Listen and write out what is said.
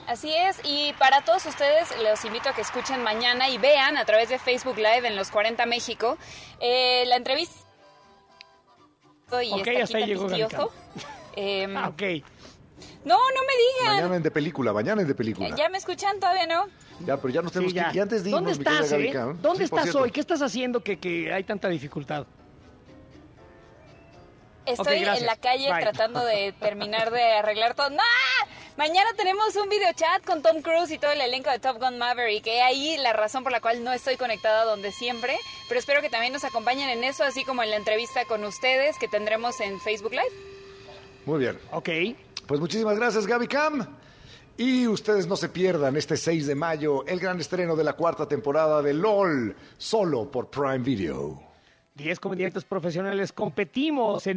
Así es, y para todos ustedes los invito a que escuchen mañana y vean a través de Facebook Live en los 40 México la entrevista y Ok, está hasta ahí aquí llegó Gaby Piojo. Ok. No me digan. Mañana es de película. ¿Ya me escuchan? ¿Todavía no? Ya, pero ya nos tenemos Sí, ya. que ir. Y antes de irnos, ¿Dónde mi querida estás, Gaby Cam. ¿Dónde Sí, por estás cierto. hoy? ¿Qué estás haciendo que hay tanta dificultad? Estoy Ok, gracias. en la calle Bye. tratando de terminar de arreglar todo. ¡No! Mañana tenemos un video chat con Tom Cruise y todo el elenco de Top Gun Maverick. Que ahí la razón por la cual no estoy conectada donde siempre. Pero espero que también nos acompañen en eso, así como en la entrevista con ustedes que tendremos en Facebook Live. Muy bien. Ok. Pues muchísimas gracias, Gaby Cam. Y ustedes no se pierdan este 6 de mayo el gran estreno de la 4ª temporada de LOL, solo por Prime Video. 10 comediantes profesionales competimos en